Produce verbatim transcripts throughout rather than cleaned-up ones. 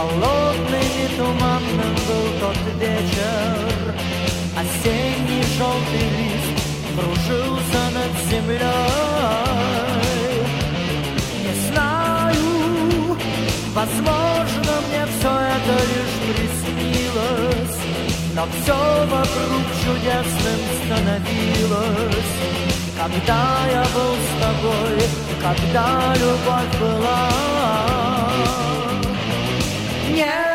Холодный и туманным был тот вечер. Осенний желтый лист кружился над землей. Не знаю, возможно, мне все это лишь приснилось, но все вокруг чудесным становилось. Когда я был с тобой, когда любовь была. Не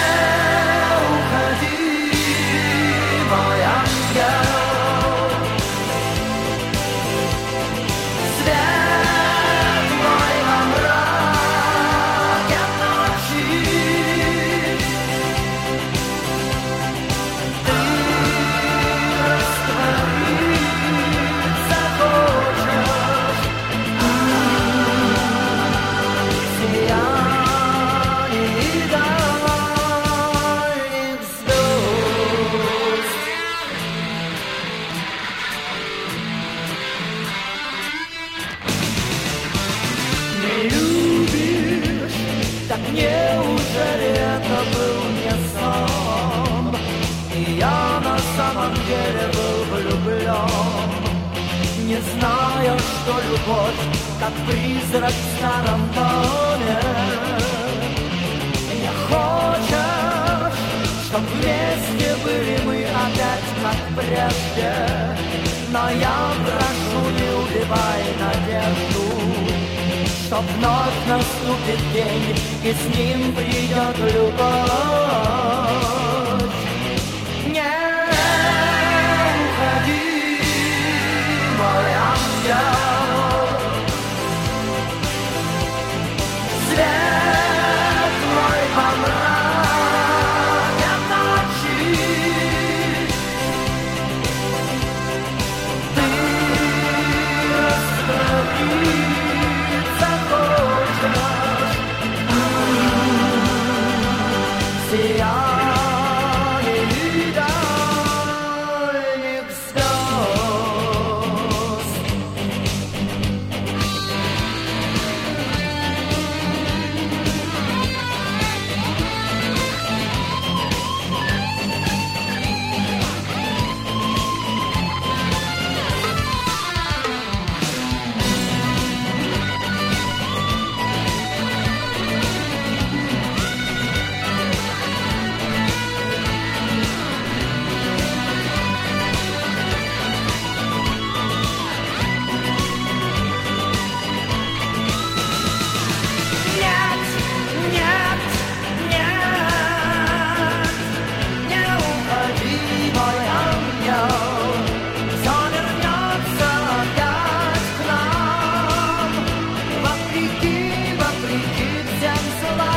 уходи, мой ангел. Свет мой во мраке ночи. Ты раствориться хочешь. Сияние дальних звезд. Не любишь, так неужели это был не сон? И я на самом деле был влюблен, не зная, что любовь, как призрак в старом доме. Не хочешь, чтоб вместе были мы опять как прежде, но я прошу, не убивай надежду, что вновь наступит день, и с ним придет любовь. Не уходи, мой ангел. Свет мой во мраке ночи. Ты растворись. Сияние дальних звезд. Вопреки, вопреки всем словам.